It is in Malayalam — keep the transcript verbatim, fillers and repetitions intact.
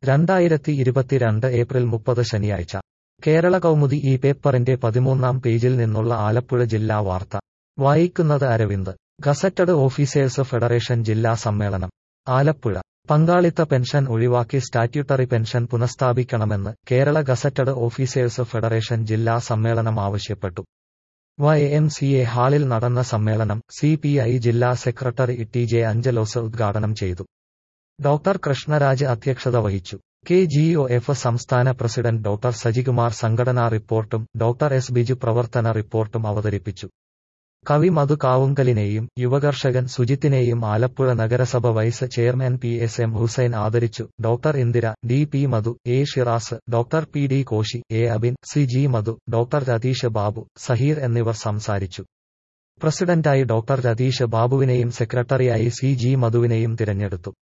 രണ്ടായിരത്തി ഇരുപത്തിരണ്ട് ഏപ്രിൽ മുപ്പത് ശനിയാഴ്ച കേരള കൗമുദി ഈ പേപ്പറിന്റെ പതിമൂന്നാം പേജിൽ നിന്നുള്ള ആലപ്പുഴ ജില്ലാ വാർത്ത വായിക്കുന്നത് അരവിന്ദ്. ഗസറ്റഡ് ഓഫീസേഴ്സ് ഫെഡറേഷൻ ജില്ലാ സമ്മേളനം ആലപ്പുഴ. പങ്കാളിത്ത പെൻഷൻ ഒഴിവാക്കി സ്റ്റാറ്റ്യൂട്ടറി പെൻഷൻ പുനഃസ്ഥാപിക്കണമെന്ന് കേരള ഗസറ്റഡ് ഓഫീസേഴ്സ് ഫെഡറേഷൻ ജില്ലാ സമ്മേളനം ആവശ്യപ്പെട്ടു. വൈ എം സി എ ഹാളിൽ നടന്ന സമ്മേളനം സി പി ഐ ജില്ലാ സെക്രട്ടറി ടി ജെ അഞ്ചലോസ് ഉദ്ഘാടനം ചെയ്തു. ഡോക്ടർ കൃഷ്ണരാജ് അധ്യക്ഷത വഹിച്ചു. കെ ജി ഒ എഫ് സംസ്ഥാന പ്രസിഡന്റ് ഡോക്ടർ സജികുമാർ സംഘടനാ റിപ്പോർട്ടും ഡോക്ടർ എസ് ബിജു പ്രവർത്തന റിപ്പോർട്ടും അവതരിപ്പിച്ചു. കവി മധു കാവുങ്കലിനെയും യുവകർഷകൻ സുജിത്തിനെയും ആലപ്പുഴ നഗരസഭ vice chairman P S M Hussain ആദരിച്ചു. Doctor Indira, D P Madhu, A Shiraz, doctor P D Koshy, A Abin, C G Madhu, doctor Ratheesh Babu, Saheer എന്നിവർ സംസാരിച്ചു. പ്രസിഡന്റായി ഡോക്ടർ രതീഷ് ബാബുവിനെയും സെക്രട്ടറിയായി സി ജി മധുവിനെയും തിരഞ്ഞെടുത്തു.